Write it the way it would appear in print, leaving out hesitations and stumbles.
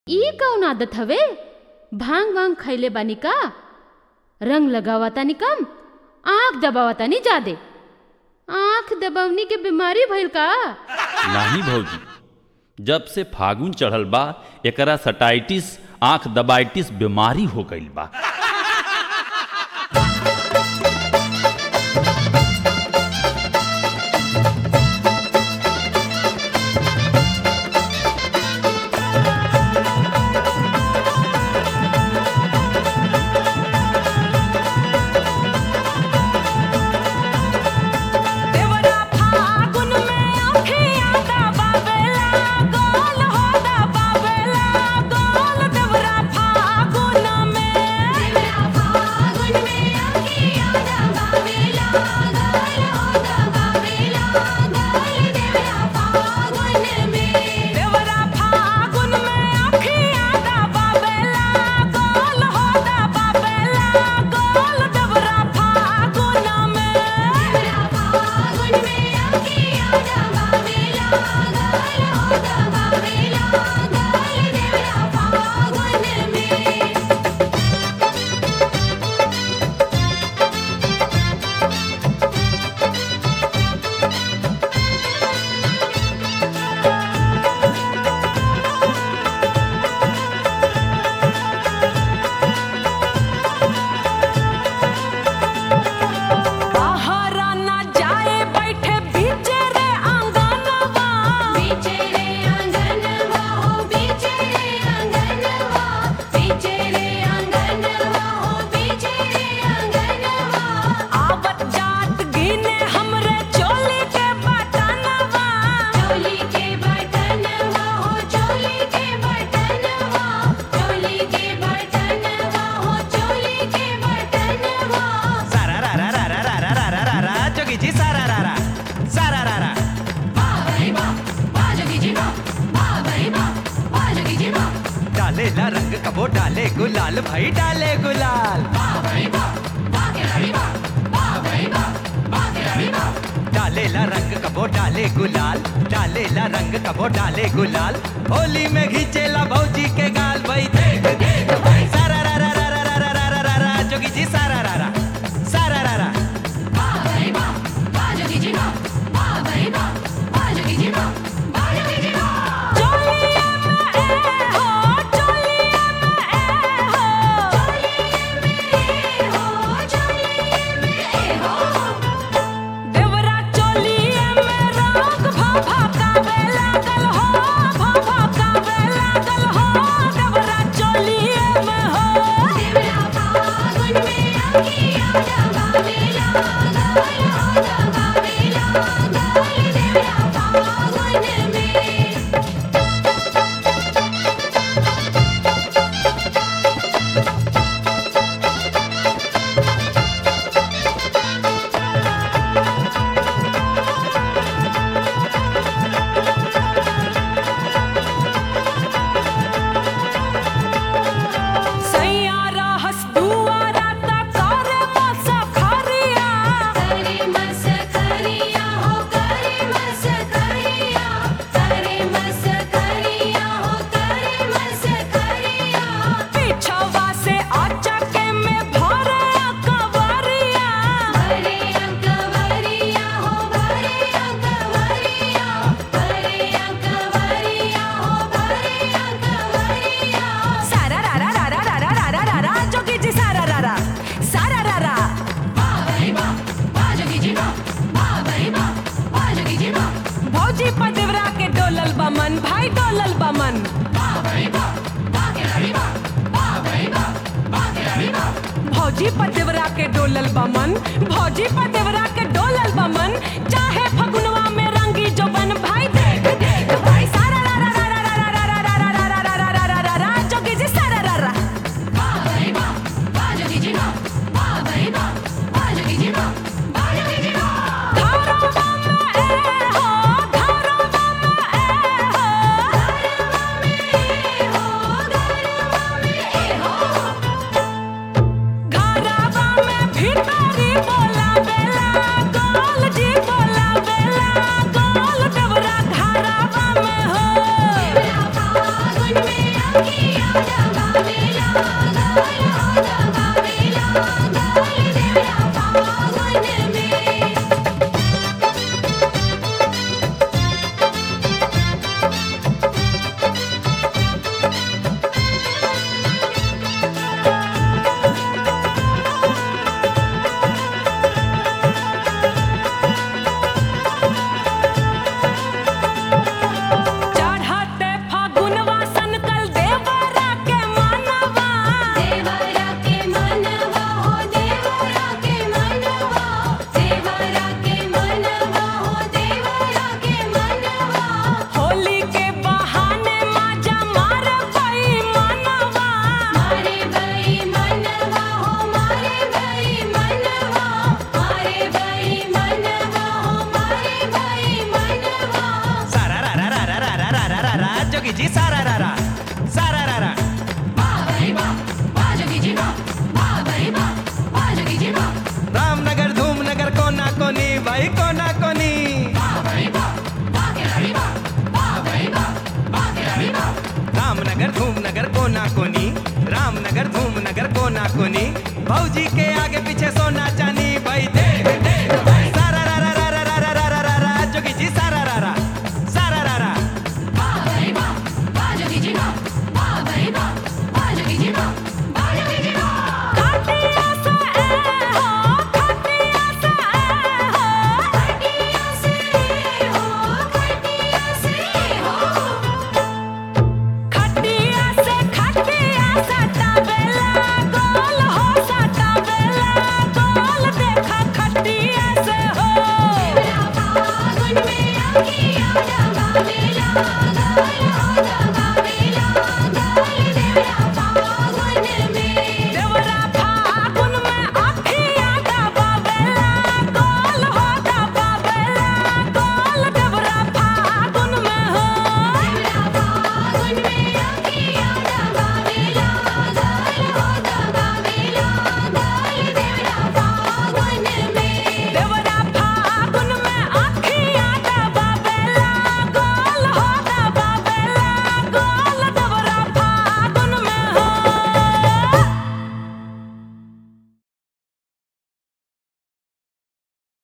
ई कौन आदत हवे? भांग वांग खैले बानी का? रंग लगावा तानी कम, आँख दबावा तानी जादे। आँख दबावनी के बीमारी भइल का? नहीं भौजी, जब से फागुन चढ़ल बा एकरा सटाइटिस आँख दबाइटिस बीमारी हो गईल बा। डालेला रंग कबो डाले गुलाल भाई डाले गुलाल। डालेला रंग कबो डाले गुलाल, डालेला रंग कबो डाले गुलाल। होली में घिचेला भौजी के गाल भाई देख देख भाई। सारा रा रा रा रा रा रा रा रा रा जोगी जी सारा रा रा सारा रा रा। जोगी जी जोगी जी भौजी पतिवरा के डोलल बमन, भौजी पतिवरा के डोलल बमन। चाहे फगुनवा में रंगी जोबन भाई देख देख भाई। सारा रा रा रा रा रा रा रा रा रा रा रा रा रा रा रा जोगी जी सारा रा रा। जोगी जी जोगी जी भितरी बोला बेला गोल जी बोला चढ़ते फागुनवा सनकल देवरा के मनवा देवरा के मनवा हो देवरा के मनवा देवरा के मनवा हो देवरा के मनवा होली के बहाने माजा मारे भाई मनवा मारे भाई मनवा हो मारे भाई मनवा मारे भाई मनवा हो मारे भाई मनवा सारा रा रा रा रा रा रा रा रा रा जोगी जी सारा रा रा सारा रा रा रामनगर धूमनगर कोना कोनी भाई कोना कोनी रामनगर धूमनगर कोना कोनी रामनगर धूमनगर कोना कोनी भौजी के आगे पीछे